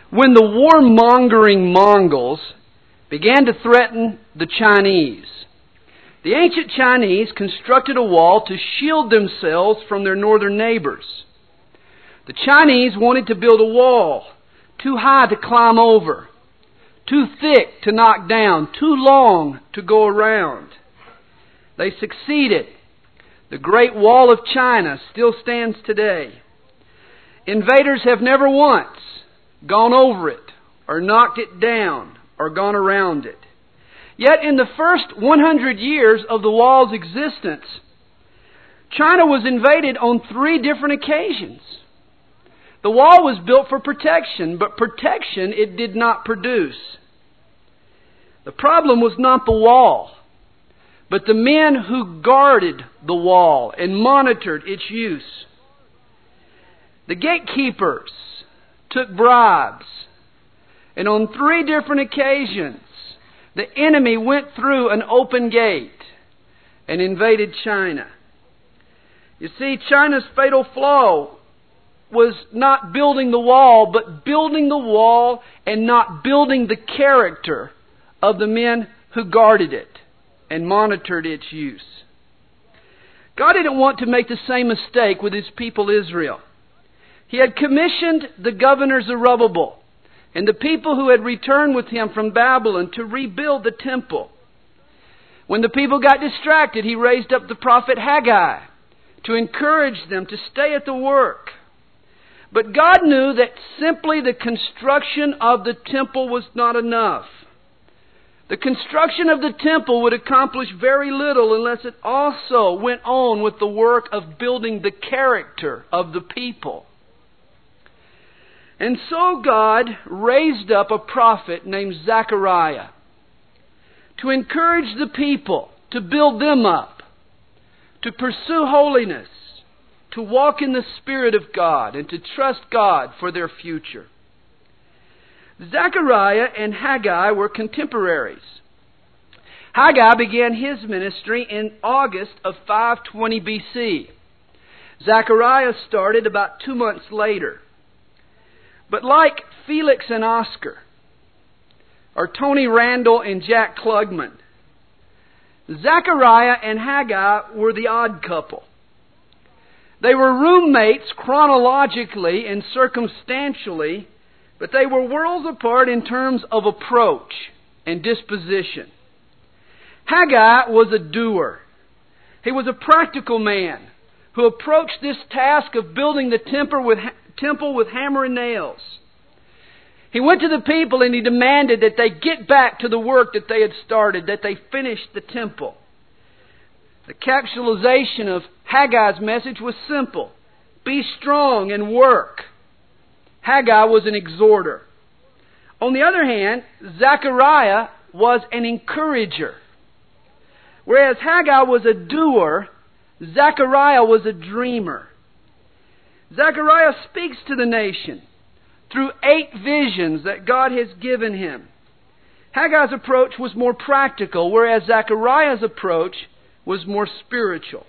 when the warmongering Mongols began to threaten the Chinese. The ancient Chinese constructed a wall to shield themselves from their northern neighbors. The Chinese wanted to build a wall too high to climb over, too thick to knock down, too long to go around. They succeeded. The Great Wall of China still stands today. Invaders have never once gone over it, or knocked it down, or gone around it. Yet in the first 100 years of the wall's existence, China was invaded on 3 different occasions. The wall was built for protection, but protection it did not produce. The problem was not the wall, but the men who guarded the wall and monitored its use. The gatekeepers took bribes, and on 3 different occasions, the enemy went through an open gate and invaded China. You see, China's fatal flaw was not building the wall, but building the wall and not building the character of the men who guarded it and monitored its use. God didn't want to make the same mistake with His people Israel. He had commissioned the governor Zerubbabel and the people who had returned with him from Babylon to rebuild the temple. When the people got distracted, he raised up the prophet Haggai to encourage them to stay at the work. But God knew that simply the construction of the temple was not enough. The construction of the temple would accomplish very little unless it also went on with the work of building the character of the people. And so God raised up a prophet named Zechariah to encourage the people, to build them up, to pursue holiness, to walk in the Spirit of God, and to trust God for their future. Zechariah and Haggai were contemporaries. Haggai began his ministry in August of 520 BC. Zechariah started about 2 months later. But like Felix and Oscar, or Tony Randall and Jack Klugman, Zechariah and Haggai were the odd couple. They were roommates chronologically and circumstantially, but they were worlds apart in terms of approach and disposition. Haggai was a doer. He was a practical man who approached this task of building the temple with hammer and nails. He went to the people and he demanded that they get back to the work that they had started, that they finish the temple. The capsulization of Haggai's message was simple. Be strong and work. Haggai was an exhorter. On the other hand, Zechariah was an encourager. Whereas Haggai was a doer, Zechariah was a dreamer. Zechariah speaks to the nation through 8 visions that God has given him. Haggai's approach was more practical, whereas Zechariah's approach was more spiritual.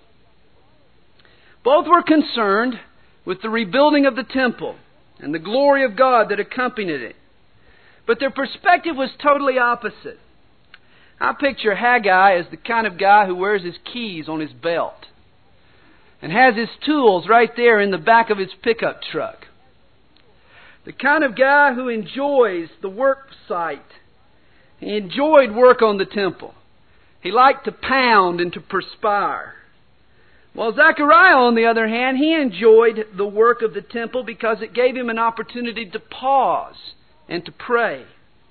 Both were concerned with the rebuilding of the temple and the glory of God that accompanied it. But their perspective was totally opposite. I picture Haggai as the kind of guy who wears his keys on his belt and has his tools right there in the back of his pickup truck. The kind of guy who enjoys the work site. He enjoyed work on the temple. He liked to pound and to perspire. While Zechariah, on the other hand, he enjoyed the work of the temple because it gave him an opportunity to pause and to pray.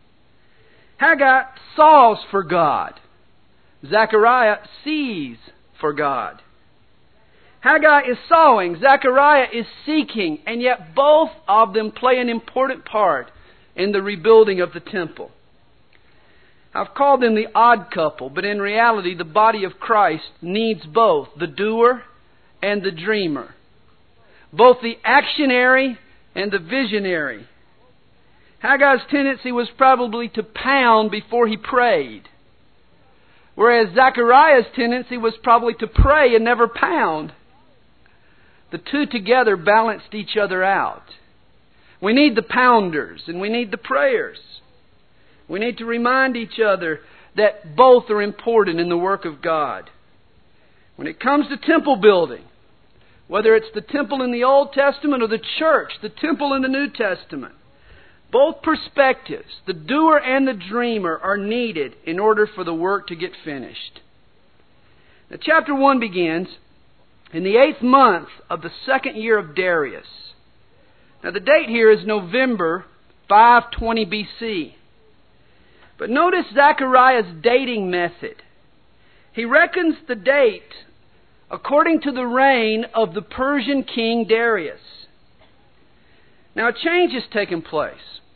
Haggai saws for God. Zechariah sees for God. Haggai is sawing, Zechariah is seeking, and yet both of them play an important part in the rebuilding of the temple. I've called them the odd couple, but in reality the body of Christ needs both the doer and the dreamer, both the actionary and the visionary. Haggai's tendency was probably to pound before he prayed, whereas Zechariah's tendency was probably to pray and never pound. The two together balanced each other out. We need the pounders and we need the prayers. We need to remind each other that both are important in the work of God. When it comes to temple building, whether it's the temple in the Old Testament or the church, the temple in the New Testament, both perspectives, the doer and the dreamer, are needed in order for the work to get finished. Now, chapter 1 begins in the 8th month of the 2nd year of Darius. Now, the date here is November 520 BC. But notice Zechariah's dating method. He reckons the date according to the reign of the Persian king Darius. Now, a change has taken place.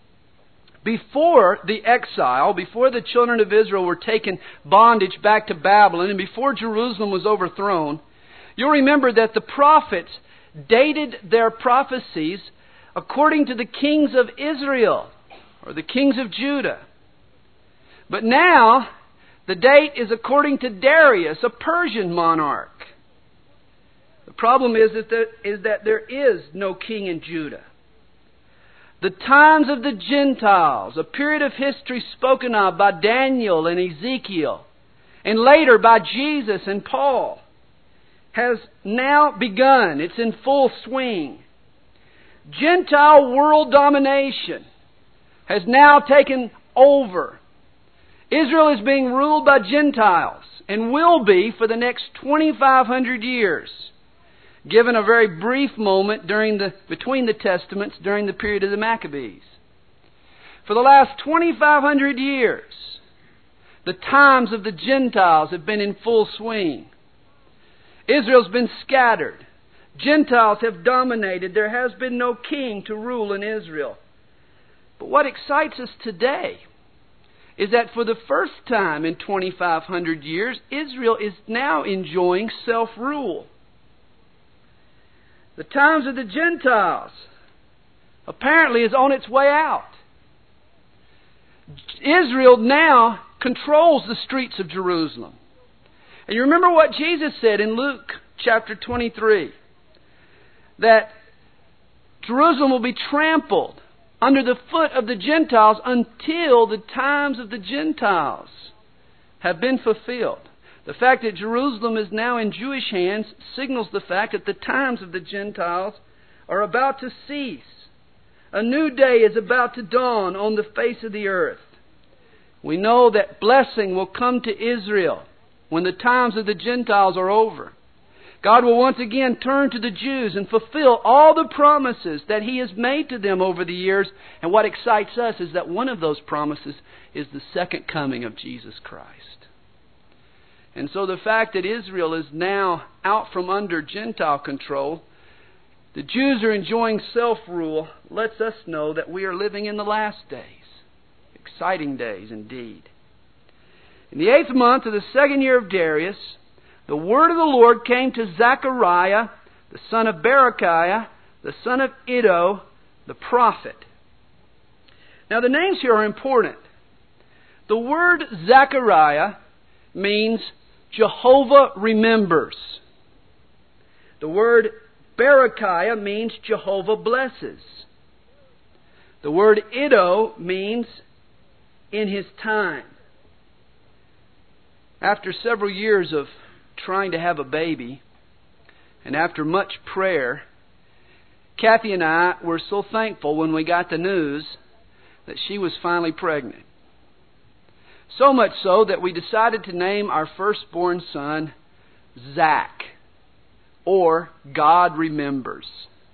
Before the exile, before the children of Israel were taken bondage back to Babylon, and before Jerusalem was overthrown, you'll remember that the prophets dated their prophecies according to the kings of Israel, or the kings of Judah. But now, the date is according to Darius, a Persian monarch. The problem is that there is no king in Judah. The times of the Gentiles, a period of history spoken of by Daniel and Ezekiel, and later by Jesus and Paul, has now begun. It's in full swing. Gentile world domination has now taken over. Israel is being ruled by Gentiles and will be for the next 2,500 years, given a very brief moment between the Testaments during the period of the Maccabees. For the last 2,500 years, the times of the Gentiles have been in full swing. Israel's been scattered. Gentiles have dominated. There has been no king to rule in Israel. But what excites us today is that for the first time in 2,500 years, Israel is now enjoying self-rule. The times of the Gentiles apparently is on its way out. Israel now controls the streets of Jerusalem. And you remember what Jesus said in Luke chapter 23, that Jerusalem will be trampled under the foot of the Gentiles until the times of the Gentiles have been fulfilled. The fact that Jerusalem is now in Jewish hands signals the fact that the times of the Gentiles are about to cease. A new day is about to dawn on the face of the earth. We know that blessing will come to Israel when the times of the Gentiles are over. God will once again turn to the Jews and fulfill all the promises that He has made to them over the years. And what excites us is that one of those promises is the second coming of Jesus Christ. And so the fact that Israel is now out from under Gentile control, the Jews are enjoying self-rule, lets us know that we are living in the last days. Exciting days indeed. In the 8th month of the 2nd year of Darius, the word of the Lord came to Zechariah, the son of Berechiah, the son of Iddo, the prophet. Now the names here are important. The word Zechariah means Jehovah remembers. The word Berechiah means Jehovah blesses. The word Iddo means in His time. After several years of trying to have a baby, and after much prayer, Kathy and I were so thankful when we got the news that she was finally pregnant. So much so that we decided to name our firstborn son Zach, or God remembers.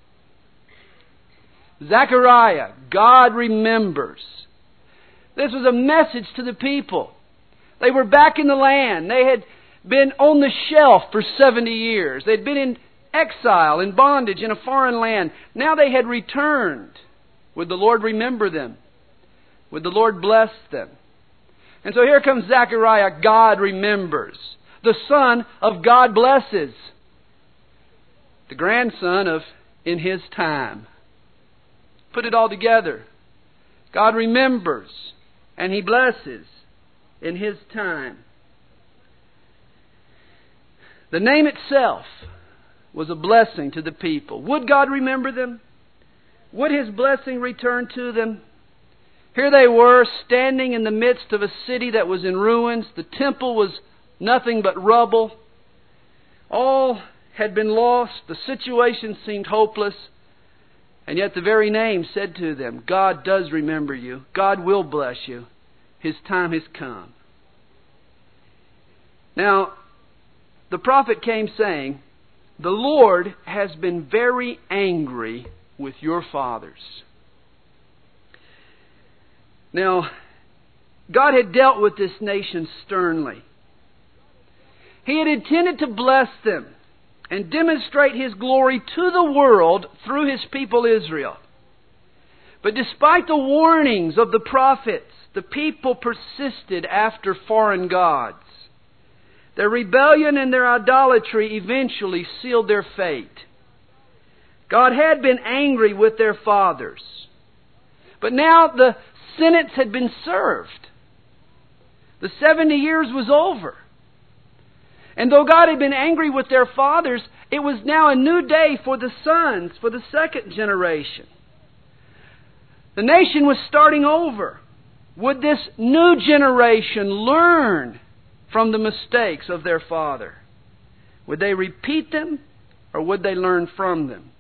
Zechariah, God remembers. This was a message to the people. They were back in the land. They had been on the shelf for 70 years. They'd been in exile, in bondage, in a foreign land. Now they had returned. Would the Lord remember them? Would the Lord bless them? And so here comes Zechariah, God remembers. The son of God blesses. The grandson of in His time. Put it all together. God remembers and He blesses in His time. The name itself was a blessing to the people. Would God remember them? Would His blessing return to them? Here they were, standing in the midst of a city that was in ruins. The temple was nothing but rubble. All had been lost. The situation seemed hopeless. And yet the very name said to them, God does remember you. God will bless you. His time has come. Now, the prophet came saying, the Lord has been very angry with your fathers. Now, God had dealt with this nation sternly. He had intended to bless them and demonstrate His glory to the world through His people Israel. But despite the warnings of the prophets, the people persisted after foreign gods. Their rebellion and their idolatry eventually sealed their fate. God had been angry with their fathers. But now the sentence had been served. The 70 years was over. And though God had been angry with their fathers, it was now a new day for the sons, for the second generation. The nation was starting over. Would this new generation learn from the mistakes of their father? Would they repeat them, or would they learn from them?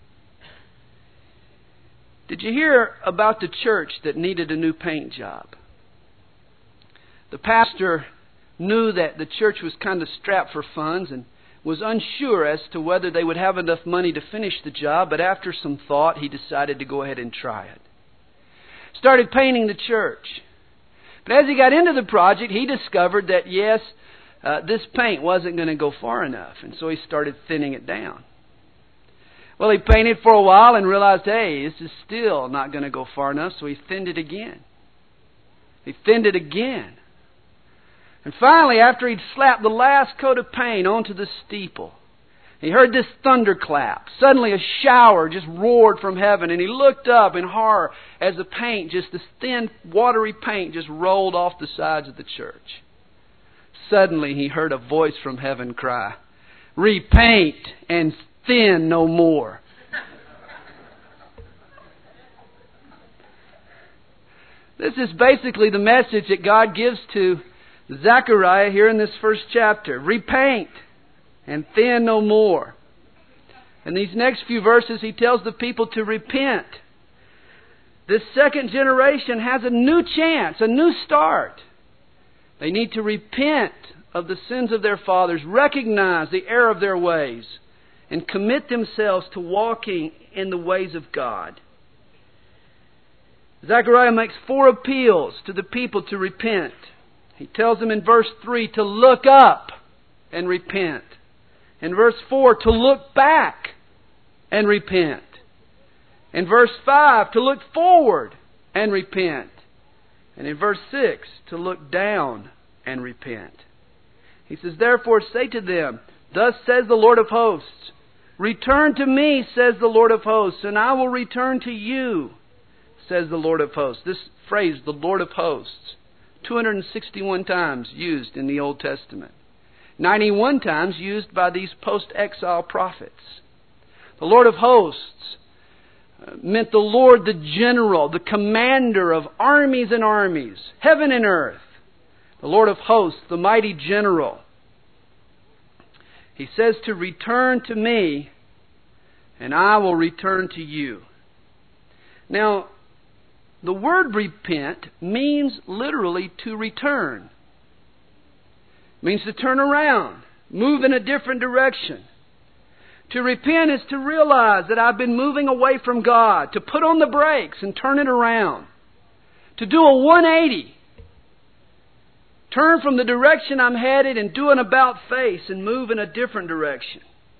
Did you hear about the church that needed a new paint job? The pastor knew that the church was kind of strapped for funds and was unsure as to whether they would have enough money to finish the job, but after some thought, he decided to go ahead and try it. Started painting the church. But as he got into the project, he discovered that, yes, this paint wasn't going to go far enough, and so he started thinning it down. Well, he painted for a while and realized, hey, this is still not going to go far enough, so he thinned it again. He thinned it again. And finally, after he'd slapped the last coat of paint onto the steeple, he heard this thunderclap. Suddenly a shower just roared from heaven, and he looked up in horror as the paint, just this thin, watery paint, just rolled off the sides of the church. Suddenly he heard a voice from heaven cry, "Repaint and thin no more." This is basically the message that God gives to Zechariah here in this first chapter. Repaint and thin no more. In these next few verses, he tells the people to repent. This second generation has a new chance, a new start. They need to repent of the sins of their fathers, recognize the error of their ways, and commit themselves to walking in the ways of God. Zechariah makes 4 appeals to the people to repent. He tells them in verse 3 to look up and repent. In verse 4 to look back and repent. In verse 5 to look forward and repent. And in verse 6 to look down and repent. He says, "Therefore say to them, thus says the Lord of hosts, return to me, says the Lord of hosts, and I will return to you, says the Lord of hosts." This phrase, the Lord of hosts, 261 times used in the Old Testament. 91 times used by these post-exile prophets. The Lord of hosts meant the Lord, the general, the commander of armies and armies, heaven and earth. The Lord of hosts, the mighty general. He says to return to me, and I will return to you. Now, the word repent means literally to return. It means to turn around, move in a different direction. To repent is to realize that I've been moving away from God, to put on the brakes and turn it around. To do a 180. Turn from the direction I'm headed and do an about face and move in a different direction.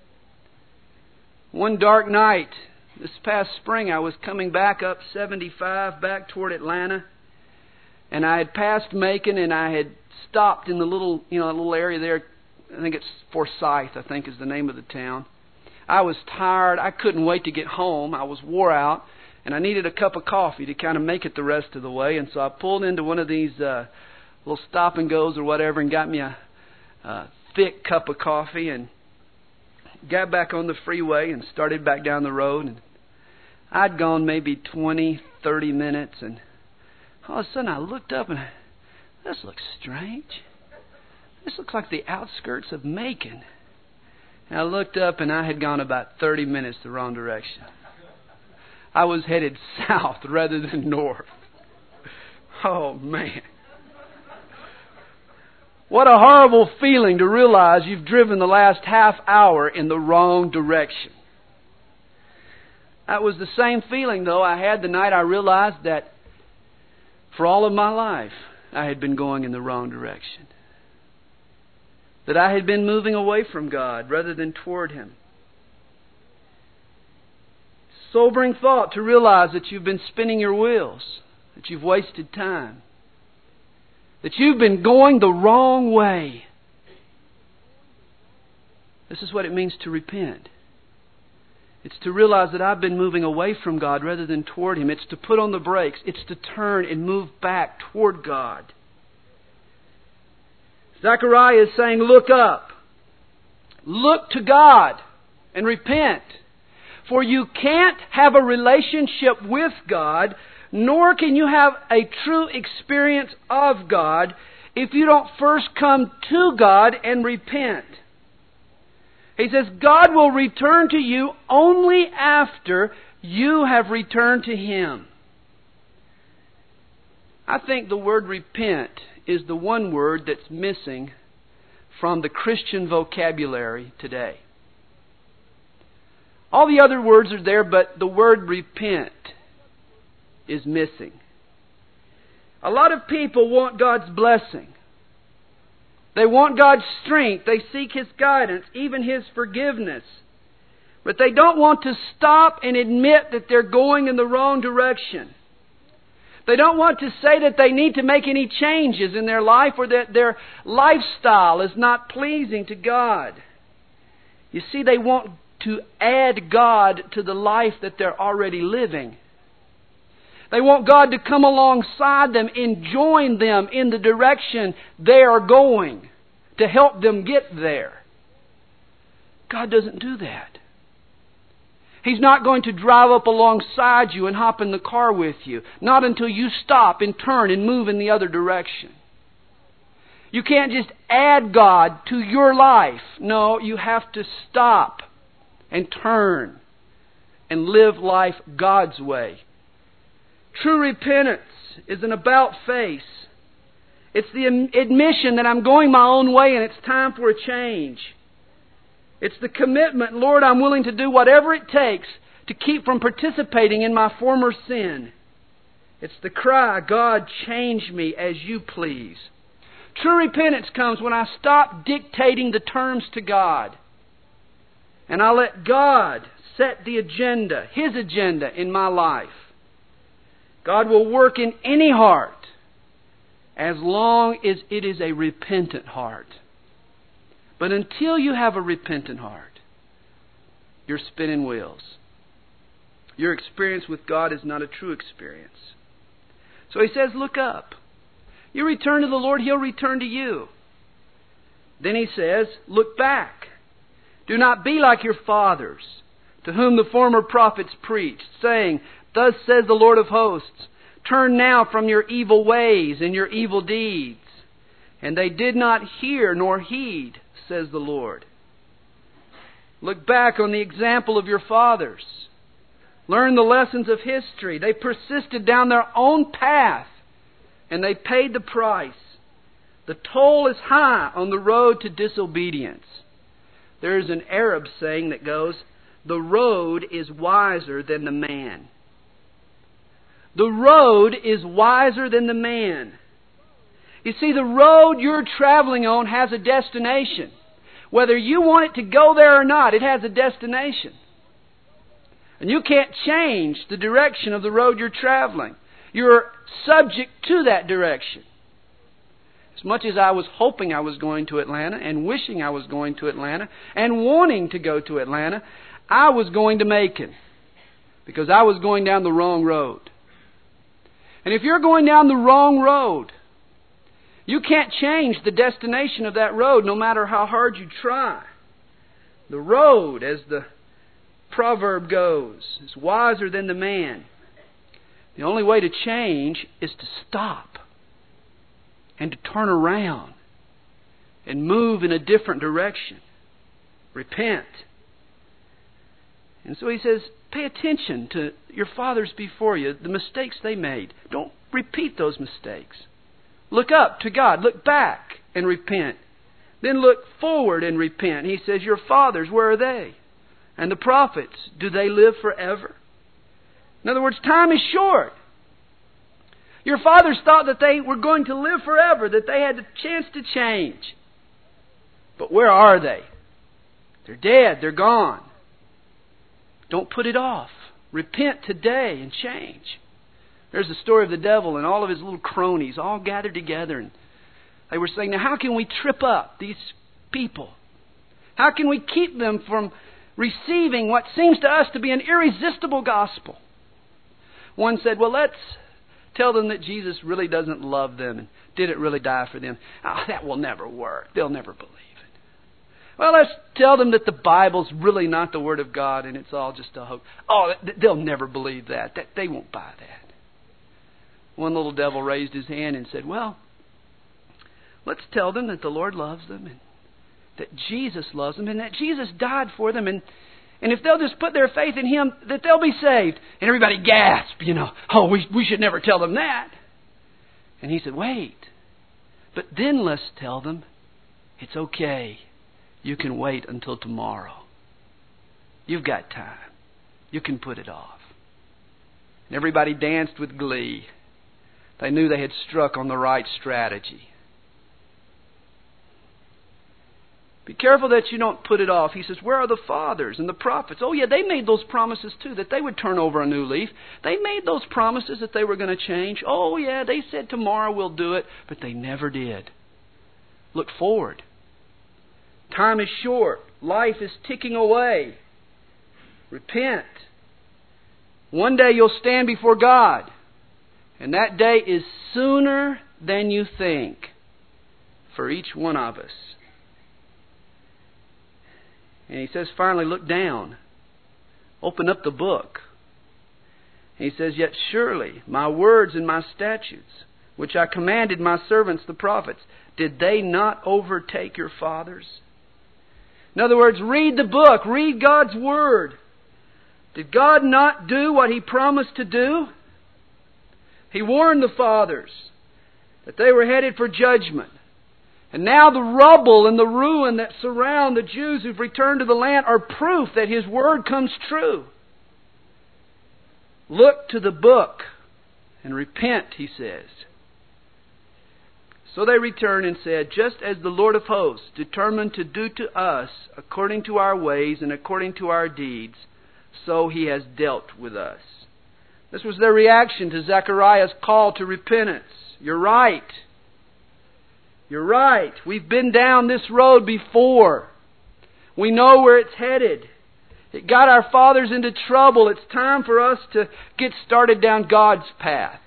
One dark night, this past spring, I was coming back up 75 back toward Atlanta, and I had passed Macon, and I had stopped in the little area there. I think it's Forsyth, I think is the name of the town. I was tired. I couldn't wait to get home. I was wore out, and I needed a cup of coffee to kind of make it the rest of the way. And so I pulled into one of these little stop and goes or whatever, and got me a thick cup of coffee, and got back on the freeway and started back down the road. And I'd gone maybe 20, 30 minutes, and all of a sudden I looked up and this looks strange. This looks like the outskirts of Macon. And I looked up and I had gone about 30 minutes the wrong direction. I was headed south rather than north. Oh, man. What a horrible feeling to realize you've driven the last half hour in the wrong direction. That was the same feeling, though, I had the night I realized that for all of my life I had been going in the wrong direction. That I had been moving away from God rather than toward Him. Sobering thought to realize that you've been spinning your wheels, that you've wasted time, that you've been going the wrong way. This is what it means to repent. It's to realize that I've been moving away from God rather than toward Him. It's to put on the brakes. It's to turn and move back toward God. Zechariah is saying, look up. Look to God and repent. For you can't have a relationship with God, nor can you have a true experience of God if you don't first come to God and repent. He says, God will return to you only after you have returned to Him. I think the word repent is the one word that's missing from the Christian vocabulary today. All the other words are there, but the word repent is missing. A lot of people want God's blessing. They want God's strength. They seek His guidance, even His forgiveness. But they don't want to stop and admit that they're going in the wrong direction. They don't want to say that they need to make any changes in their life or that their lifestyle is not pleasing to God. You see, they want to add God to the life that they're already living. They want God to come alongside them and join them in the direction they are going to help them get there. God doesn't do that. He's not going to drive up alongside you and hop in the car with you. Not until you stop and turn and move in the other direction. You can't just add God to your life. No, you have to stop and turn and live life God's way. True repentance is an about face. It's the admission that I'm going my own way and it's time for a change. It's the commitment, Lord, I'm willing to do whatever it takes to keep from participating in my former sin. It's the cry, God, change me as you please. True repentance comes when I stop dictating the terms to God. And I let God set the agenda, His agenda in my life. God will work in any heart as long as it is a repentant heart. But until you have a repentant heart, you're spinning wheels. Your experience with God is not a true experience. So He says, look up. You return to the Lord, He'll return to you. Then He says, look back. Do not be like your fathers, to whom the former prophets preached, saying, Thus says the Lord of hosts, turn now from your evil ways and your evil deeds. And they did not hear nor heed, says the Lord. Look back on the example of your fathers. Learn the lessons of history. They persisted down their own path, and they paid the price. The toll is high on the road to disobedience. There is an Arab saying that goes, the road is wiser than the man. The road is wiser than the man. You see, the road you're traveling on has a destination. Whether you want it to go there or not, it has a destination. And you can't change the direction of the road you're traveling. You're subject to that direction. As much as I was hoping I was going to Atlanta and wishing I was going to Atlanta and wanting to go to Atlanta, I was going to Macon because I was going down the wrong road. And if you're going down the wrong road, you can't change the destination of that road no matter how hard you try. The road, as the proverb goes, is wiser than the man. The only way to change is to stop and to turn around and move in a different direction. Repent. And so he says, pay attention to your fathers before you, the mistakes they made. Don't repeat those mistakes. Look up to God. Look back and repent. Then look forward and repent. He says, your fathers, where are they? And the prophets, do they live forever? In other words, time is short. Your fathers thought that they were going to live forever, that they had a chance to change. But where are they? They're dead. They're gone. Don't put it off. Repent today and change. There's the story of the devil and all of his little cronies all gathered together. And they were saying, now how can we trip up these people? How can we keep them from receiving what seems to us to be an irresistible gospel? One said, well, let's tell them that Jesus really doesn't love them and didn't really die for them. Oh, that will never work. They'll never believe it. Well, let's tell them that the Bible's really not the Word of God and it's all just a hoax. Oh, they'll never believe that. They won't buy that. One little devil raised his hand and said, well, let's tell them that the Lord loves them and that Jesus loves them and that Jesus died for them and if they'll just put their faith in Him, that they'll be saved. And everybody gasped, oh, we should never tell them that. And he said, wait. But then let's tell them, it's okay. You can wait until tomorrow. You've got time. You can put it off. And everybody danced with glee. They knew they had struck on the right strategy. Be careful that you don't put it off. He says, where are the fathers and the prophets? Oh yeah, they made those promises too, that they would turn over a new leaf. They made those promises that they were going to change. Oh yeah, they said tomorrow we'll do it, but they never did. Look forward. Time is short. Life is ticking away. Repent. One day you'll stand before God, and that day is sooner than you think for each one of us. And he says, finally, look down. Open up the book. And he says, yet surely my words and my statutes, which I commanded my servants the prophets, did they not overtake your fathers? In other words, read the book. Read God's Word. Did God not do what He promised to do? He warned the fathers that they were headed for judgment. And now the rubble and the ruin that surround the Jews who've returned to the land are proof that His Word comes true. Look to the book and repent, He says. So they returned and said, just as the Lord of hosts determined to do to us according to our ways and according to our deeds, so He has dealt with us. This was their reaction to Zechariah's call to repentance. You're right. You're right. We've been down this road before. We know where it's headed. It got our fathers into trouble. It's time for us to get started down God's path.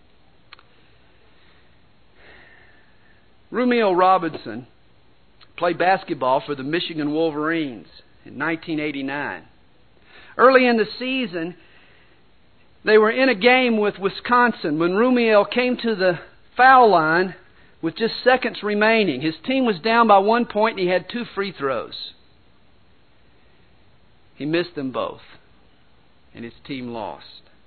Rumeal Robinson played basketball for the Michigan Wolverines in 1989. Early in the season, they were in a game with Wisconsin when Rumeal came to the foul line with just seconds remaining. His team was down by 1 point and he had 2 free throws. He missed them both, and his team lost.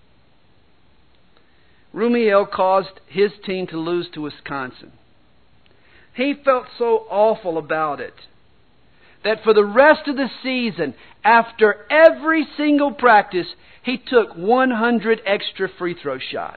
Rumeal caused his team to lose to Wisconsin. He felt so awful about it that for the rest of the season, after every single practice, he took 100 extra free throw shots.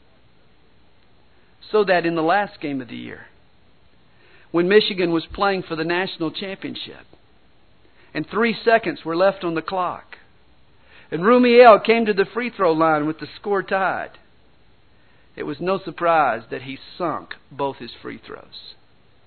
So that in the last game of the year, when Michigan was playing for the national championship, and 3 seconds were left on the clock, and Rumeal came to the free throw line with the score tied, it was no surprise that he sunk both his free throws.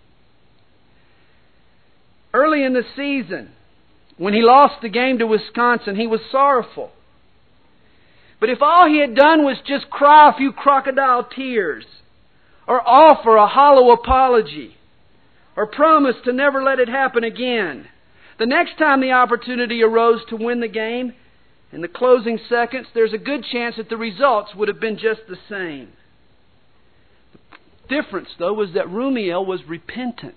Early in the season, when he lost the game to Wisconsin, he was sorrowful. But if all he had done was just cry a few crocodile tears, or offer a hollow apology, or promise to never let it happen again, The next time the opportunity arose to win the game, in the closing seconds, there's a good chance that the results would have been just the same. The difference, though, was that Rumiel was repentant.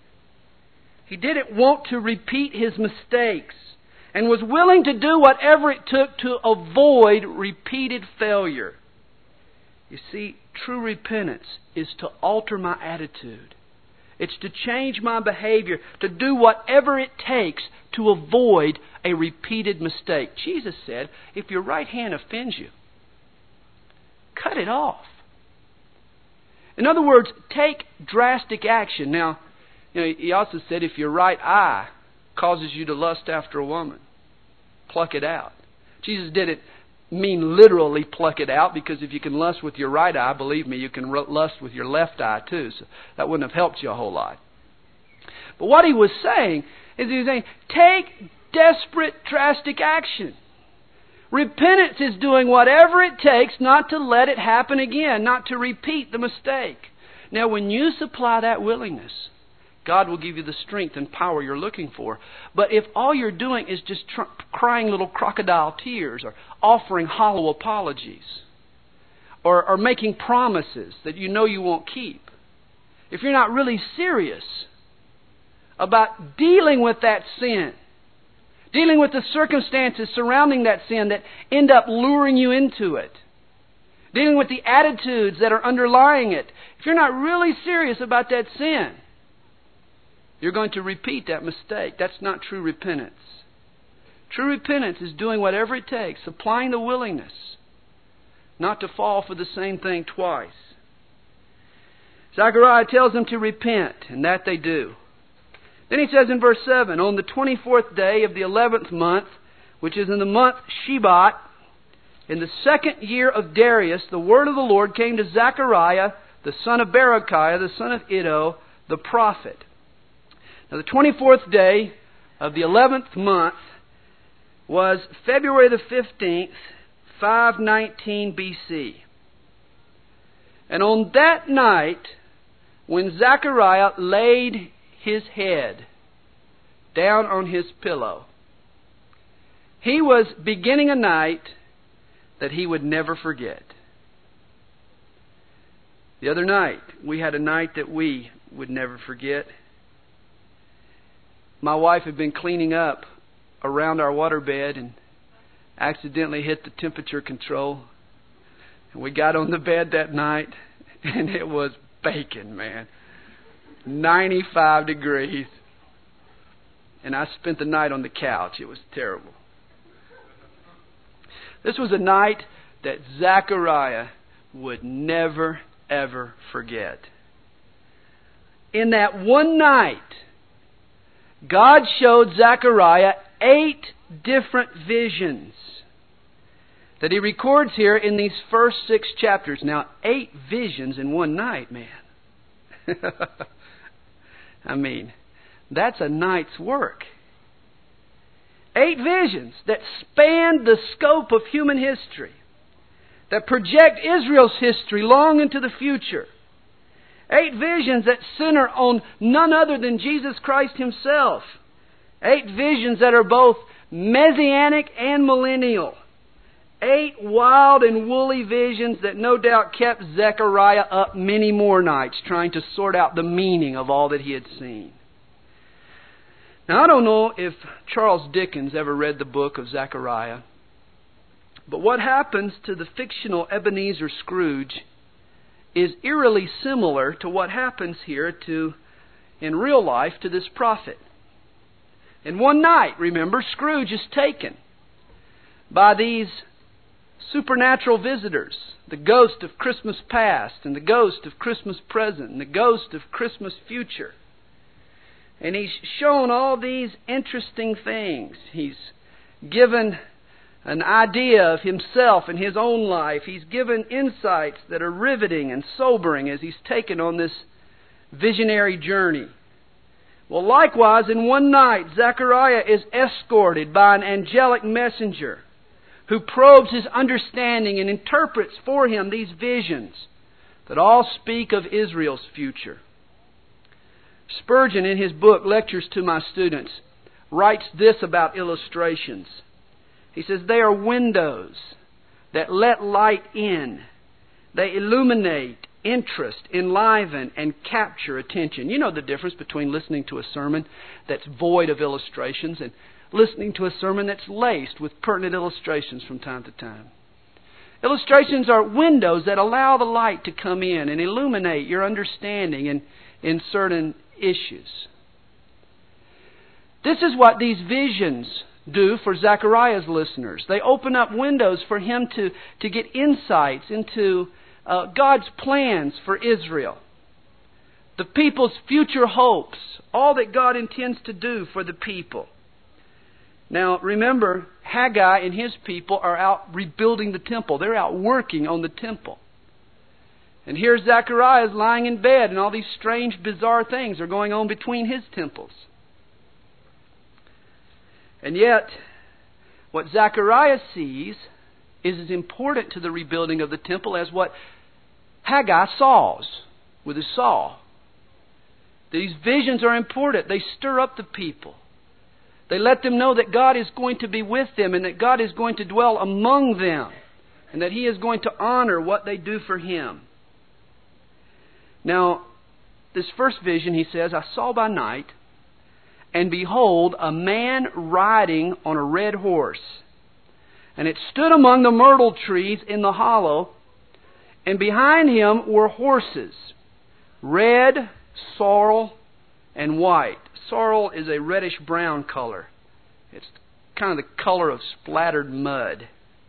He didn't want to repeat his mistakes and was willing to do whatever it took to avoid repeated failure. You see, true repentance is to alter my attitude. It's to change my behavior, to do whatever it takes to avoid a repeated mistake. Jesus said, if your right hand offends you, cut it off. In other words, take drastic action. Now, he also said if your right eye causes you to lust after a woman, pluck it out. Jesus didn't mean literally pluck it out, because if you can lust with your right eye, believe me, you can lust with your left eye too. So that wouldn't have helped you a whole lot. But what he was saying is, he was saying, take desperate, drastic action. Repentance is doing whatever it takes not to let it happen again, not to repeat the mistake. Now, when you supply that willingness, God will give you the strength and power you're looking for. But if all you're doing is just crying little crocodile tears, or offering hollow apologies, or making promises that you know you won't keep, if you're not really serious about dealing with that sin, dealing with the circumstances surrounding that sin that end up luring you into it, dealing with the attitudes that are underlying it, if you're not really serious about that sin, you're going to repeat that mistake. That's not true repentance. True repentance is doing whatever it takes, supplying the willingness not to fall for the same thing twice. Zechariah tells them to repent, and that they do. Then he says in verse 7, on the 24th day of the 11th month, which is in the month Shebat, in the 2nd year of Darius, the word of the Lord came to Zechariah, the son of Berechiah, the son of Iddo, the prophet. Now, the 24th day of the 11th month was February the 15th, 519 BC. And on that night, when Zechariah laid his head down on his pillow, he was beginning a night that he would never forget. The other night, we had a night that we would never forget. My wife had been cleaning up around our waterbed and accidentally hit the temperature control. And we got on the bed that night, and it was baking, man. 95 degrees. And I spent the night on the couch. It was terrible. This was a night that Zechariah would never, ever forget. In that one night, God showed Zechariah 8 different visions that he records here in these first 6 chapters. Now, 8 visions in one night, man. I mean, that's a night's work. 8 visions that span the scope of human history, that project Israel's history long into the future. 8 visions that center on none other than Jesus Christ Himself. 8 visions that are both messianic and millennial. 8 wild and woolly visions that no doubt kept Zechariah up many more nights trying to sort out the meaning of all that he had seen. Now, I don't know if Charles Dickens ever read the book of Zechariah, but what happens to the fictional Ebenezer Scrooge is eerily similar to what happens here in real life to this prophet. In one night, remember, Scrooge is taken by these supernatural visitors, the ghost of Christmas past and the ghost of Christmas present and the ghost of Christmas future. And he's shown all these interesting things. He's given an idea of himself and his own life. He's given insights that are riveting and sobering as he's taken on this visionary journey. Well, likewise, in one night, Zechariah is escorted by an angelic messenger who probes his understanding and interprets for him these visions that all speak of Israel's future. Spurgeon, in his book, Lectures to My Students, writes this about illustrations. He says, they are windows that let light in. They illuminate, interest, enliven, and capture attention. You know the difference between listening to a sermon that's void of illustrations and listening to a sermon that's laced with pertinent illustrations from time to time. Illustrations are windows that allow the light to come in and illuminate your understanding in certain issues. This is what these visions do for Zechariah's listeners. They open up windows for him to get insights into God's plans for Israel, the people's future hopes, all that God intends to do for the people. Now, remember, Haggai and his people are out rebuilding the temple. They're out working on the temple. And here Zechariah is lying in bed, and all these strange, bizarre things are going on between his temples. And yet, what Zechariah sees is as important to the rebuilding of the temple as what Haggai saws with his saw. These visions are important. They stir up the people. They let them know that God is going to be with them and that God is going to dwell among them and that He is going to honor what they do for Him. Now, this first vision, he says, I saw by night, and behold, a man riding on a red horse. And it stood among the myrtle trees in the hollow, and behind him were horses, red, sorrel, and white. Sorrel is a reddish-brown color. It's kind of the color of splattered mud.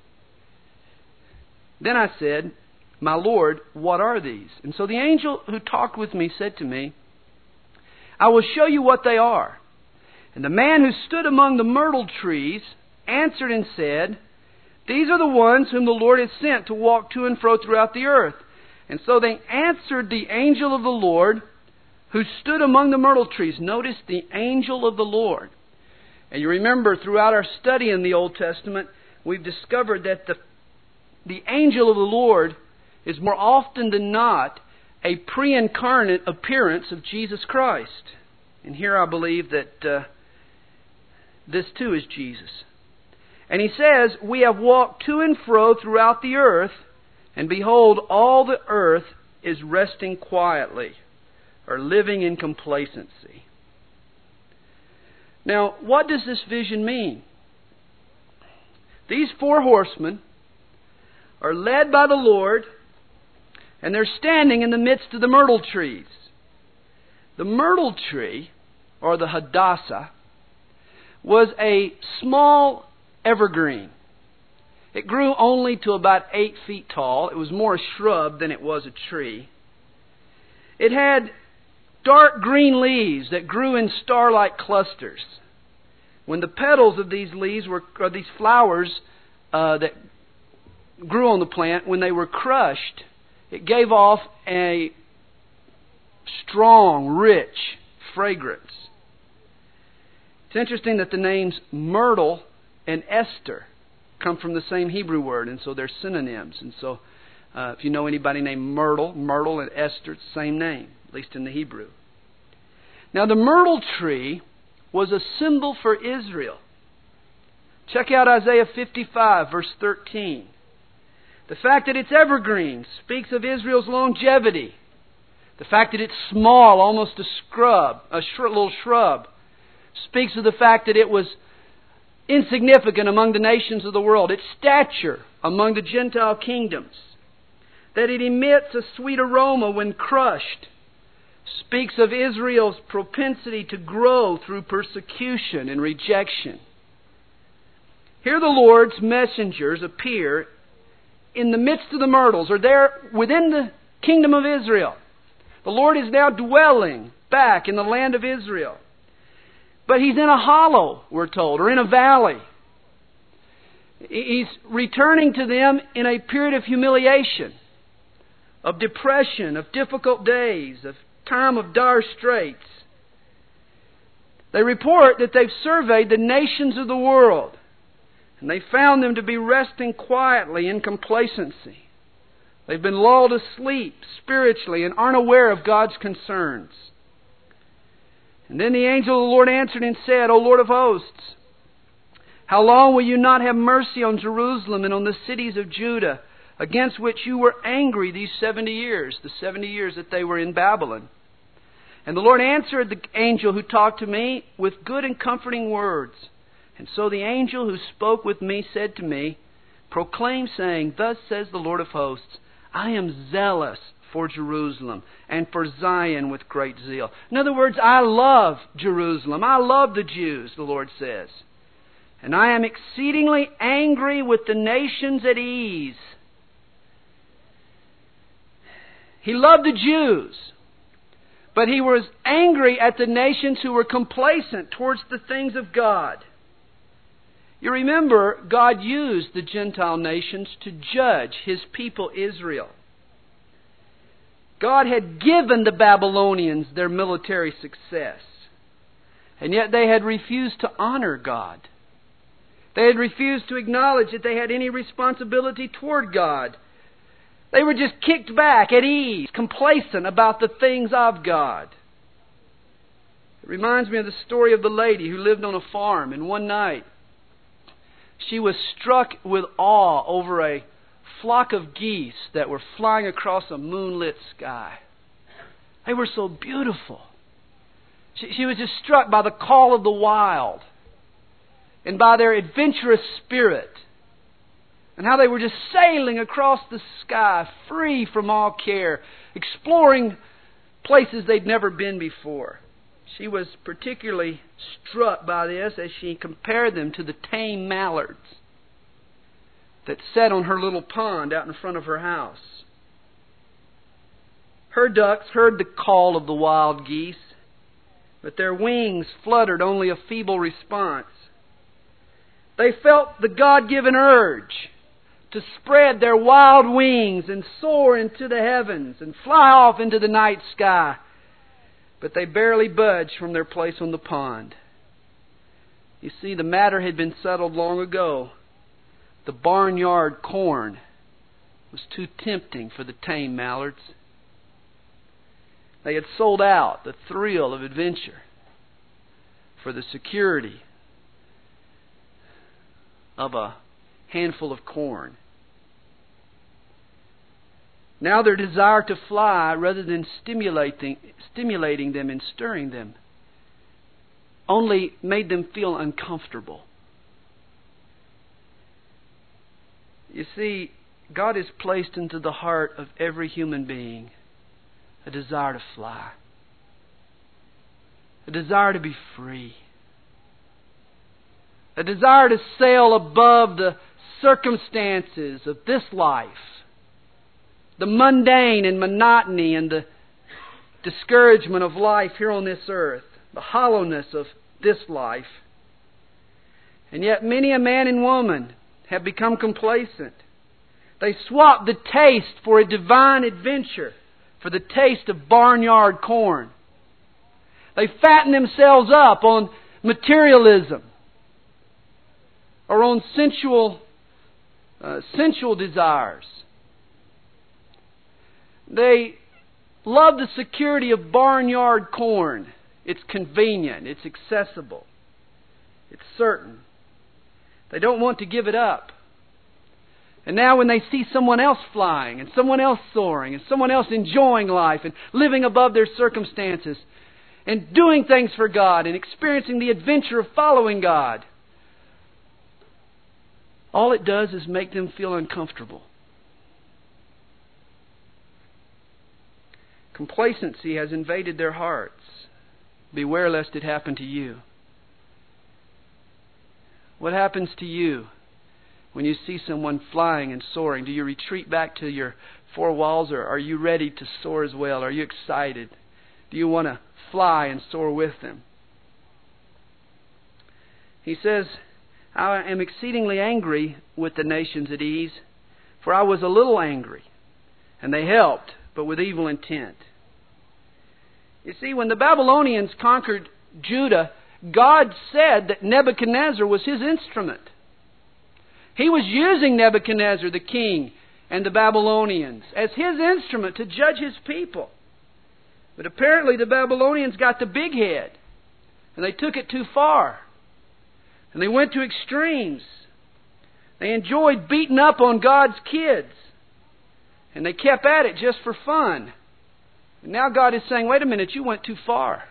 Then I said, my Lord, what are these? And so the angel who talked with me said to me, I will show you what they are. And the man who stood among the myrtle trees answered and said, these are the ones whom the Lord has sent to walk to and fro throughout the earth. And so they answered the angel of the Lord who stood among the myrtle trees. Notice the angel of the Lord. And you remember throughout our study in the Old Testament, we've discovered that the angel of the Lord is more often than not a pre-incarnate appearance of Jesus Christ. And here I believe that this too is Jesus. And he says, we have walked to and fro throughout the earth, and behold, all the earth is resting quietly, or living in complacency. Now, what does this vision mean? These four horsemen are led by the Lord, and they're standing in the midst of the myrtle trees. The myrtle tree, or the Hadassah, was a small evergreen. It grew only to about 8 feet tall. It was more a shrub than it was a tree. It had dark green leaves that grew in star-like clusters. When the petals of these leaves or these flowers that grew on the plant, when they were crushed, it gave off a strong, rich fragrance. It's interesting that the names myrtle and Esther come from the same Hebrew word, and so they're synonyms. And so if you know anybody named Myrtle and Esther, it's the same name, at least in the Hebrew. Now the myrtle tree was a symbol for Israel. Check out Isaiah 55, verse 13. The fact that it's evergreen speaks of Israel's longevity. The fact that it's small, almost a little shrub, speaks of the fact that it was insignificant among the nations of the world. Its stature among the Gentile kingdoms. That it emits a sweet aroma when crushed speaks of Israel's propensity to grow through persecution and rejection. Here the Lord's messengers appear in the midst of the myrtles, or there within the kingdom of Israel. The Lord is now dwelling back in the land of Israel. But He's in a hollow, we're told, or in a valley. He's returning to them in a period of humiliation, of depression, of difficult days, of time of dire straits. They report that they've surveyed the nations of the world, and they found them to be resting quietly in complacency. They've been lulled asleep spiritually and aren't aware of God's concerns. And then the angel of the Lord answered and said, O Lord of hosts, how long will you not have mercy on Jerusalem and on the cities of Judah, against which you were angry these 70 years, the 70 years that they were in Babylon? And the Lord answered the angel who talked to me with good and comforting words. And so the angel who spoke with me said to me, proclaim, saying, Thus says the Lord of hosts, I am zealous for Jerusalem and for Zion with great zeal. In other words, I love Jerusalem. I love the Jews, the Lord says. And I am exceedingly angry with the nations at ease. He loved the Jews, but he was angry at the nations who were complacent towards the things of God. You remember, God used the Gentile nations to judge His people Israel. God had given the Babylonians their military success, and yet they had refused to honor God. They had refused to acknowledge that they had any responsibility toward God. They were just kicked back at ease, complacent about the things of God. It reminds me of the story of the lady who lived on a farm, and one night she was struck with awe over a flock of geese that were flying across a moonlit sky. They were so beautiful. She was just struck by the call of the wild and by their adventurous spirit, and how they were just sailing across the sky, free from all care, exploring places they'd never been before. She was particularly struck by this as she compared them to the tame mallards that sat on her little pond out in front of her house. Her ducks heard the call of the wild geese, but their wings fluttered only a feeble response. They felt the God-given urge to spread their wild wings and soar into the heavens and fly off into the night sky, but they barely budged from their place on the pond. You see, the matter had been settled long ago. The barnyard corn was too tempting for the tame mallards. They had sold out the thrill of adventure for the security of a handful of corn. Now their desire to fly, rather than stimulating them and stirring them, only made them feel uncomfortable. You see, God has placed into the heart of every human being a desire to fly, a desire to be free, a desire to sail above the circumstances of this life, the mundane and monotony and the discouragement of life here on this earth, the hollowness of this life. And yet many a man and woman have become complacent. They swap the taste for a divine adventure for the taste of barnyard corn. They fatten themselves up on materialism or on sensual desires. They love the security of barnyard corn. It's convenient. It's accessible. It's certain. They don't want to give it up. And now when they see someone else flying and someone else soaring and someone else enjoying life and living above their circumstances and doing things for God and experiencing the adventure of following God, all it does is make them feel uncomfortable. Complacency has invaded their hearts. Beware lest it happen to you. What happens to you when you see someone flying and soaring? Do you retreat back to your four walls, or are you ready to soar as well? Are you excited? Do you want to fly and soar with them? He says, I am exceedingly angry with the nations at ease, for I was a little angry, and they helped, but with evil intent. You see, when the Babylonians conquered Judah, God said that Nebuchadnezzar was His instrument. He was using Nebuchadnezzar, the king, and the Babylonians as His instrument to judge His people. But apparently the Babylonians got the big head, And they took it too far. And they went to extremes. They enjoyed beating up on God's kids. And they kept at it just for fun. And now God is saying, wait a minute, you went too far.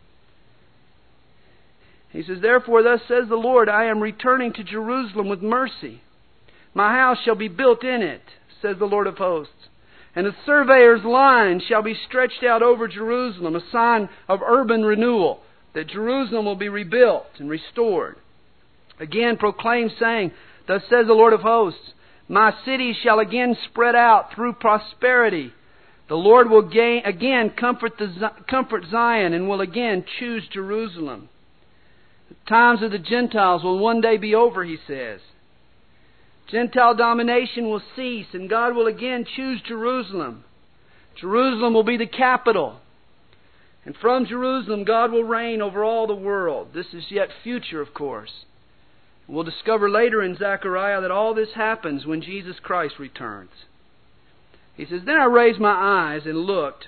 He says, therefore, thus says the Lord, I am returning to Jerusalem with mercy. My house shall be built in it, says the Lord of hosts. And a surveyor's line shall be stretched out over Jerusalem, a sign of urban renewal, that Jerusalem will be rebuilt and restored. Again proclaim, saying, thus says the Lord of hosts, my city shall again spread out through prosperity. The Lord will again comfort Zion, and will again choose Jerusalem. The times of the Gentiles will one day be over, he says. Gentile domination will cease, and God will again choose Jerusalem. Jerusalem will be the capital. And from Jerusalem, God will reign over all the world. This is yet future, of course. We'll discover later in Zechariah that all this happens when Jesus Christ returns. He says, then I raised my eyes and looked,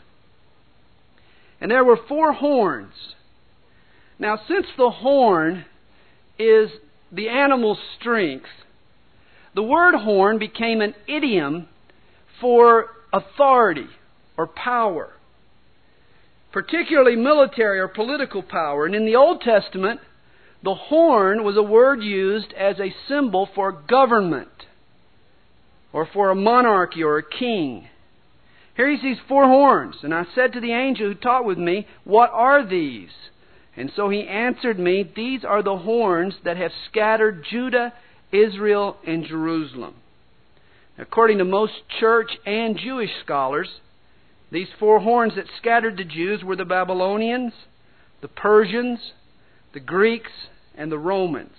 and there were 4 horns. Now, since the horn is the animal's strength, the word horn became an idiom for authority or power, particularly military or political power. And in the Old Testament, the horn was a word used as a symbol for government or for a monarchy or a king. Here he sees 4 horns. And I said to the angel who talked with me, what are these? And so he answered me, these are the horns that have scattered Judah, Israel, and Jerusalem. According to most church and Jewish scholars, these 4 horns that scattered the Jews were the Babylonians, the Persians, the Greeks, and the Romans.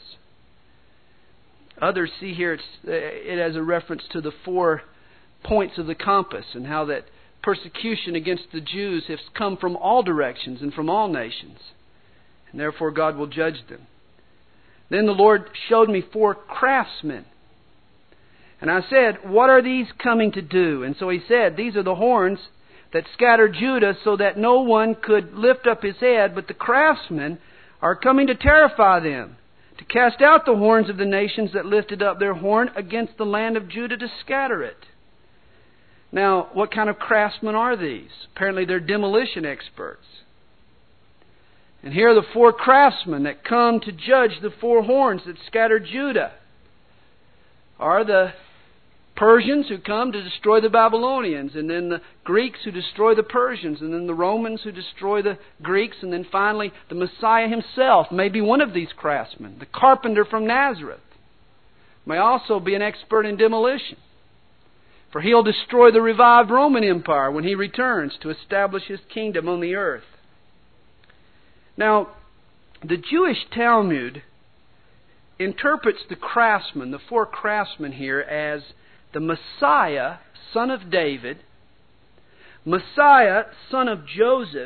Others see here it as a reference to the 4 points of the compass, and how that persecution against the Jews has come from all directions and from all nations. And therefore God will judge them. Then the Lord showed me 4 craftsmen. And I said, what are these coming to do? And so he said, these are the horns that scattered Judah so that no one could lift up his head, but the craftsmen are coming to terrify them, to cast out the horns of the nations that lifted up their horn against the land of Judah to scatter it. Now, what kind of craftsmen are these? Apparently they're demolition experts. And here are the 4 craftsmen that come to judge the 4 horns that scattered Judah. Are the Persians who come to destroy the Babylonians, and then the Greeks who destroy the Persians, and then the Romans who destroy the Greeks, and then finally the Messiah himself may be one of these craftsmen. The carpenter from Nazareth may also be an expert in demolition, for he'll destroy the revived Roman Empire when he returns to establish his kingdom on the earth. Now, the Jewish Talmud interprets the craftsmen, the 4 craftsmen here, as the Messiah, son of David, Messiah, son of Joseph,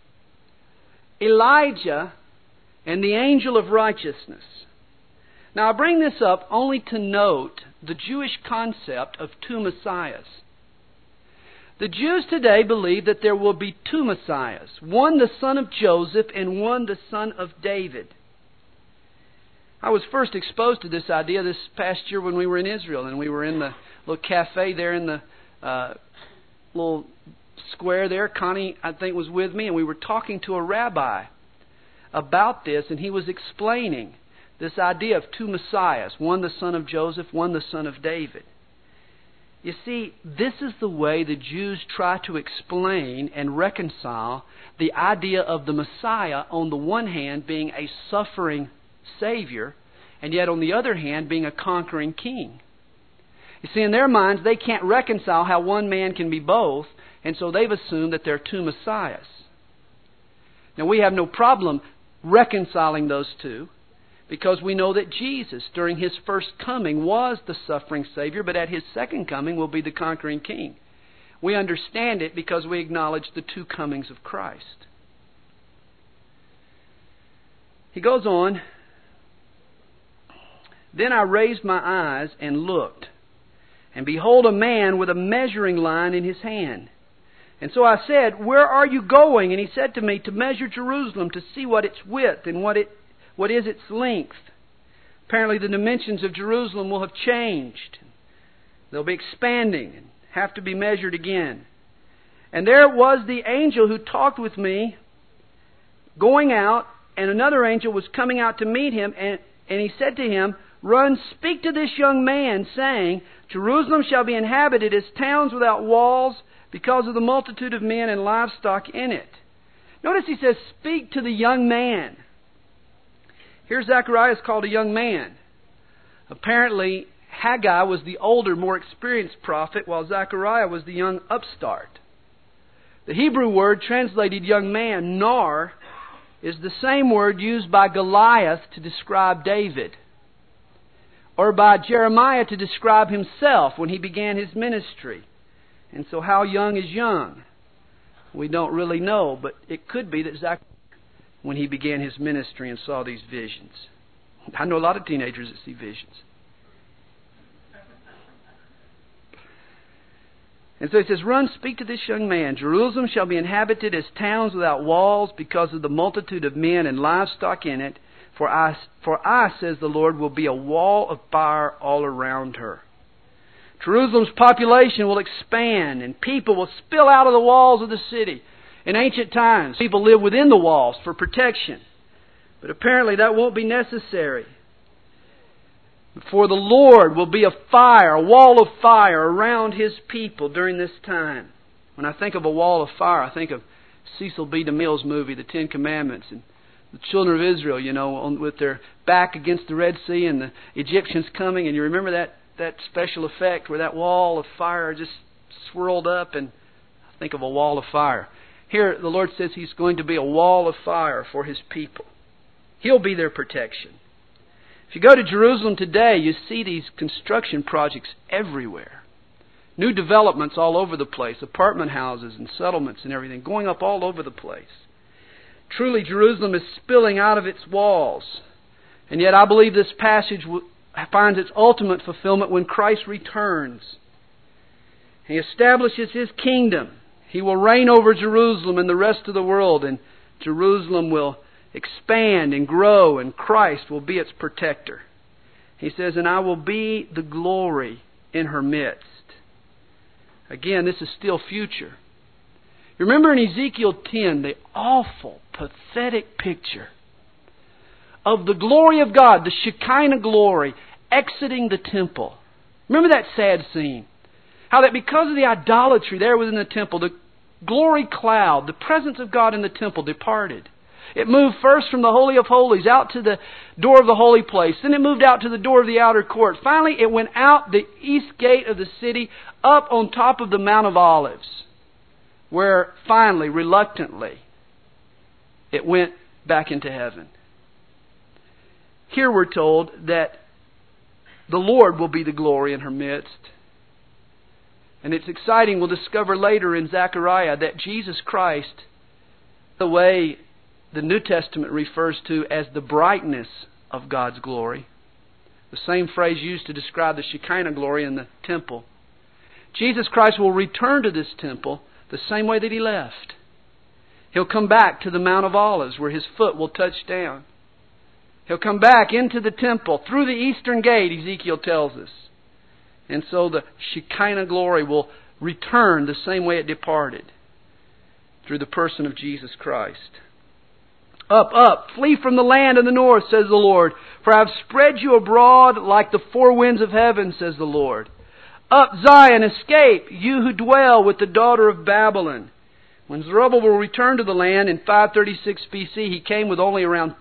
Elijah, and the angel of righteousness. Now, I bring this up only to note the Jewish concept of 2 Messiahs. The Jews today believe that there will be 2 Messiahs, one the son of Joseph and one the son of David. I was first exposed to this idea this past year when we were in Israel, and we were in the little cafe there in the little square there. Connie, I think, was with me, and we were talking to a rabbi about this, and he was explaining this idea of 2 Messiahs, one the son of Joseph, one the son of David. You see, this is the way the Jews try to explain and reconcile the idea of the Messiah, on the one hand being a suffering Savior, and yet on the other hand being a conquering king. You see, in their minds, they can't reconcile how one man can be both, and so they've assumed that there are 2 Messiahs. Now, we have no problem reconciling those 2, because we know that Jesus, during His first coming, was the suffering Savior, but at His second coming will be the conquering King. We understand it because we acknowledge the 2 comings of Christ. He goes on, then I raised my eyes and looked, and behold, a man with a measuring line in his hand. And so I said, "Where are you going?" And he said to me, "To measure Jerusalem, to see what its width and what is its length." Apparently the dimensions of Jerusalem will have changed. They'll be expanding and have to be measured again. And there was the angel who talked with me going out, and another angel was coming out to meet him, and he said to him, "Run, speak to this young man, saying, Jerusalem shall be inhabited as towns without walls because of the multitude of men and livestock in it." Notice he says, "Speak to the young man." Here Zechariah is called a young man. Apparently, Haggai was the older, more experienced prophet, while Zechariah was the young upstart. The Hebrew word translated young man, nar, is the same word used by Goliath to describe David, or by Jeremiah to describe himself when he began his ministry. And so how young is young? We don't really know, but it could be that Zechariah, when he began his ministry and saw these visions. I know a lot of teenagers that see visions. And so he says, "Run, speak to this young man. Jerusalem shall be inhabited as towns without walls because of the multitude of men and livestock in it. For I, says the Lord, will be a wall of fire all around her." Jerusalem's population will expand and people will spill out of the walls of the city. In ancient times, people lived within the walls for protection. But apparently that won't be necessary. For the Lord will be a fire, a wall of fire around His people during this time. When I think of a wall of fire, I think of Cecil B. DeMille's movie, The Ten Commandments, and the children of Israel, with their back against the Red Sea and the Egyptians coming. And you remember that special effect where that wall of fire just swirled up, and I think of a wall of fire. Here the Lord says He's going to be a wall of fire for His people. He'll be their protection. If you go to Jerusalem today, you see these construction projects everywhere. New developments all over the place, apartment houses and settlements and everything, going up all over the place. Truly, Jerusalem is spilling out of its walls. And yet I believe this passage finds its ultimate fulfillment when Christ returns. He establishes His kingdom. He will reign over Jerusalem and the rest of the world, and Jerusalem will expand and grow, and Christ will be its protector. He says, "And I will be the glory in her midst." Again, this is still future. You remember in Ezekiel 10, the awful, pathetic picture of the glory of God, the Shekinah glory, exiting the temple. Remember that sad scene? How that because of the idolatry there within the temple, the glory cloud, the presence of God in the temple departed. It moved first from the Holy of Holies out to the door of the holy place. Then it moved out to the door of the outer court. Finally, it went out the east gate of the city, up on top of the Mount of Olives, where finally, reluctantly, it went back into heaven. Here we're told that the Lord will be the glory in her midst. And it's exciting, we'll discover later in Zechariah that Jesus Christ, the way the New Testament refers to as the brightness of God's glory. The same phrase used to describe the Shekinah glory in the temple. Jesus Christ will return to this temple the same way that He left. He'll come back to the Mount of Olives where His foot will touch down. He'll come back into the temple through the eastern gate, Ezekiel tells us. And so the Shekinah glory will return the same way it departed, through the person of Jesus Christ. "Up, up, flee from the land in the north, says the Lord, for I have spread you abroad like the four winds of heaven, says the Lord. Up, Zion, escape, you who dwell with the daughter of Babylon." When Zerubbabel returned to the land in 536 BC, he came with only around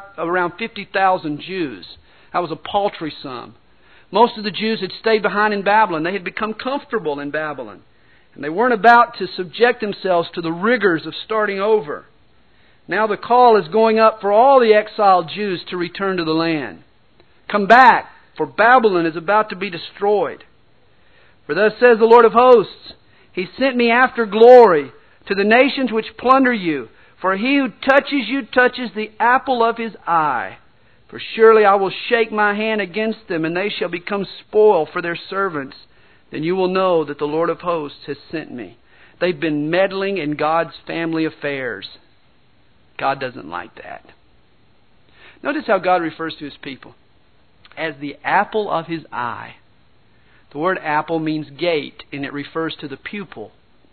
50,000 Jews. That was a paltry sum. Most of the Jews had stayed behind in Babylon. They had become comfortable in Babylon. And they weren't about to subject themselves to the rigors of starting over. Now the call is going up for all the exiled Jews to return to the land. Come back, for Babylon is about to be destroyed. For thus says the Lord of hosts, He sent me after glory to the nations which plunder you. For he who touches you touches the apple of His eye. For surely I will shake my hand against them, and they shall become spoil for their servants. Then you will know that the Lord of hosts has sent me. they've been meddling in God's family affairs. God doesn't like that. Notice how God refers to His people. As the apple of His eye. The word apple means gate, and it refers to the pupil.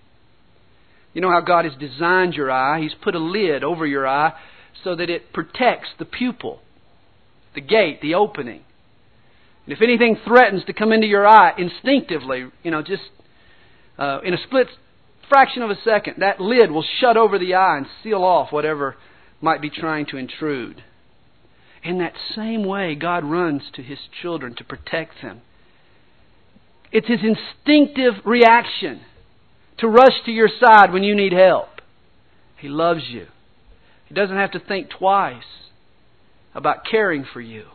You know how God has designed your eye. He's put a lid over your eye so that it protects the pupil, the gate, the opening. And if anything threatens to come into your eye instinctively, just in a split fraction of a second, that lid will shut over the eye and seal off whatever might be trying to intrude. In that same way, God runs to His children to protect them. It's His instinctive reaction to rush to your side when you need help. He loves you. He doesn't have to think twice about caring for you.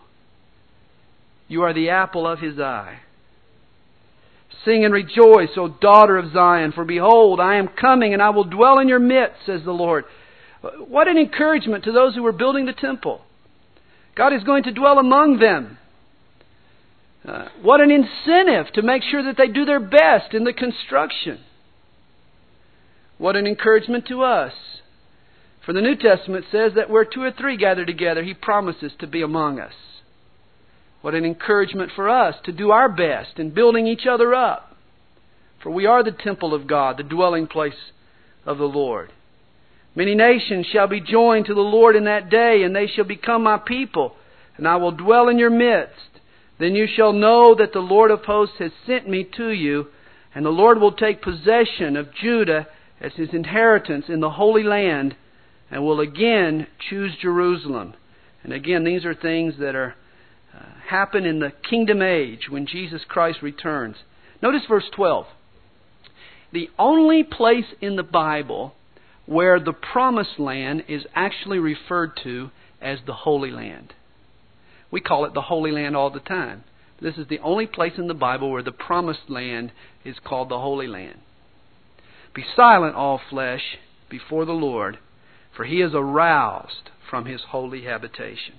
You are the apple of His eye. Sing and rejoice, O daughter of Zion, for behold, I am coming and I will dwell in your midst, says the Lord. What an encouragement to those who were building the temple. God is going to dwell among them. What an incentive to make sure that they do their best in the construction. What an encouragement to us. For the New Testament says that where 2 or 3 gather together, He promises to be among us. What an encouragement for us to do our best in building each other up. For we are the temple of God, the dwelling place of the Lord. Many nations shall be joined to the Lord in that day, and they shall become my people, and I will dwell in your midst. Then you shall know that the Lord of hosts has sent me to you, and the Lord will take possession of Judah as His inheritance in the Holy Land, and will again choose Jerusalem. And again, these are things that are happen in the kingdom age when Jesus Christ returns. Notice verse 12. The only place in the Bible where the promised land is actually referred to as the Holy Land. We call it the Holy Land all the time. This is the only place in the Bible where the promised land is called the Holy Land. Be silent, all flesh, before the Lord, for He is aroused from His holy habitation.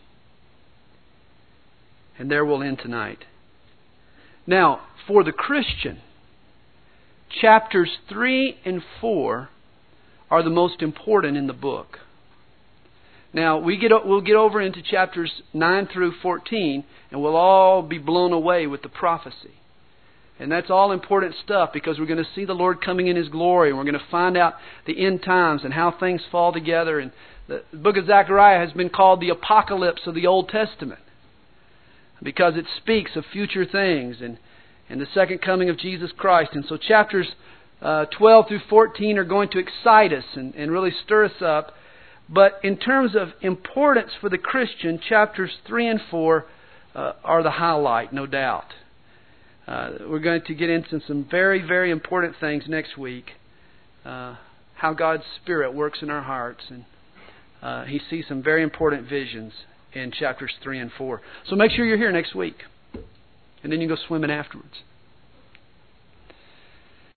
And there we'll end tonight. Now, for the Christian, chapters 3 and 4 are the most important in the book. Now, we'll get over into chapters 9 through 14, and we'll all be blown away with the prophecy. And that's all important stuff, because we're going to see the Lord coming in His glory, and we're going to find out the end times and how things fall together. And the book of Zechariah has been called the apocalypse of the Old Testament, because it speaks of future things and the second coming of Jesus Christ. And so chapters 12 through 14 are going to excite us and really stir us up. But in terms of importance for the Christian, chapters 3 and 4 are the highlight, no doubt. We're going to get into some very, very important things next week. How God's Spirit works in our hearts. And He sees some very important visions in chapters 3 and 4. So make sure you're here next week. And then you go swimming afterwards.